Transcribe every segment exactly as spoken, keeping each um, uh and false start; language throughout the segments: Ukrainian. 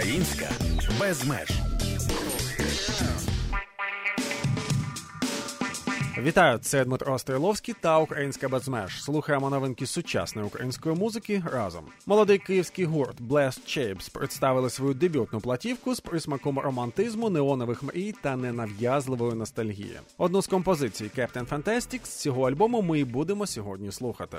Українська без меж. Вітаю, це Дмитро Стріловський та «Українська без меж». Слухаємо новинки сучасної української музики разом. Молодий київський гурт Blessed Shapes представили свою дебютну платівку з присмаком романтизму, неонових мрій та ненав'язливої ностальгії. Одну з композицій Captain Fantastic з цього альбому ми і будемо сьогодні слухати.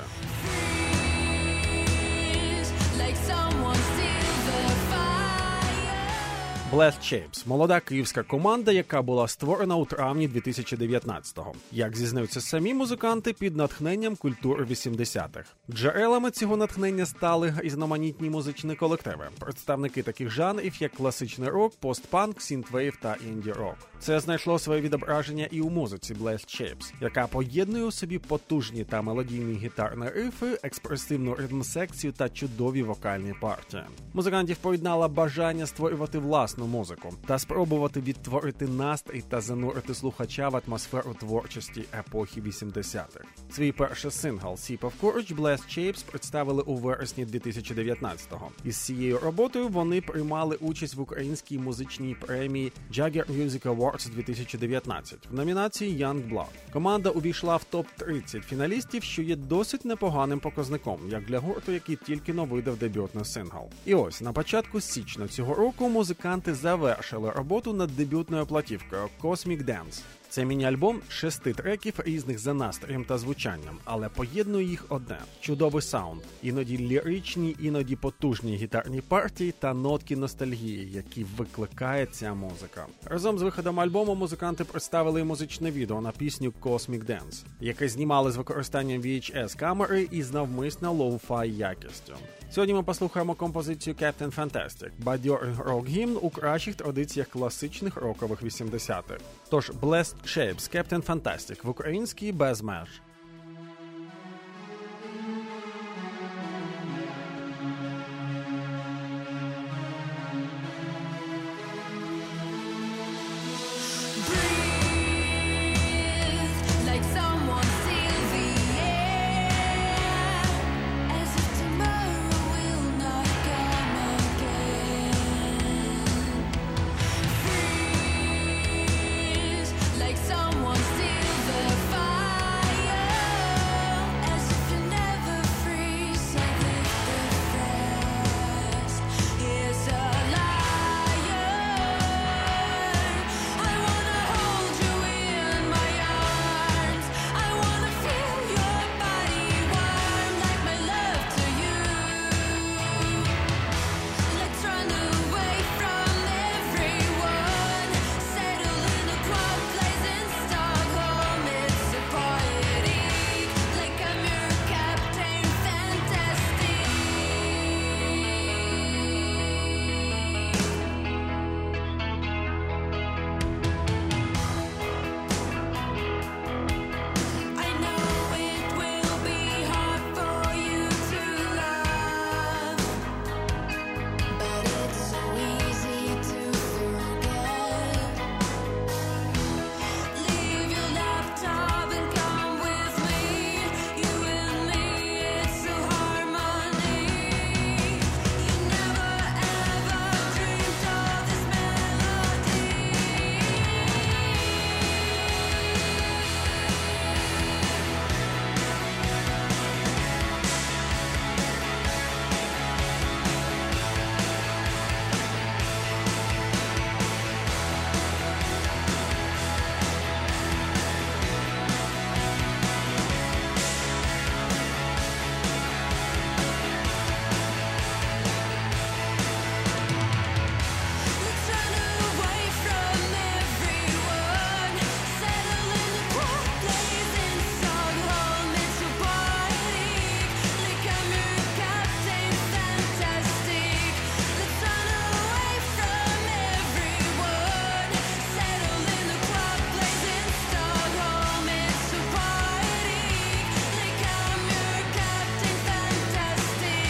Blessed Shapes – молода київська команда, яка була створена у травні дві тисячі дев'ятнадцятого. Як зізнаються самі музиканти, під натхненням культури вісімдесятих. Джерелами цього натхнення стали різноманітні музичні колективи, представники таких жанрів, як класичний рок, постпанк, сінтвейв та інді-рок. Це знайшло своє відображення і у музиці Blessed Shapes, яка поєднує у собі потужні та мелодійні гітарні рифи, експресивну ритм-секцію та чудові вокальні партії. Музикантів поєднало бажання створювати власну музику та спробувати відтворити настрій та занурити слухача в атмосферу творчості епохи вісімдесятих. Свій перший сингл «Sip of Courage» Blessed Shapes представили у вересні дві тисячі дев'ятнадцятого. Із цією роботою вони приймали участь в українській музичній премії Jagger Music Awards дві тисячі дев'ятнадцять в номінації Young Blood. Команда увійшла в топ тридцять фіналістів, що є досить непоганим показником, як для гурту, який тільки-но видав дебютний сингл. І ось, на початку січня цього року музиканти завершили роботу над дебютною платівкою Cosmic Dance. Це міні-альбом шести треків різних за настроєм та звучанням, але поєднує їх одне – чудовий саунд, іноді ліричні, іноді потужні гітарні партії та нотки ностальгії, які викликає ця музика. Разом з виходом альбому музиканти представили музичне відео на пісню Cosmic Dance, яке знімали з використанням ві ейч ес-камери і з навмисно лоу-фай якістю. Сьогодні ми послухаємо композицію Captain Fantastic – бадьорий рок-гімн у кращих традиціях класичних рокових вісімдесятих. Тож Blessed Shapes – Captain Fantastic в українській без меж.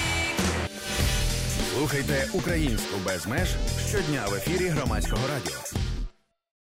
Слухайте «Українську без меж» щодня в ефірі Громадського радіо.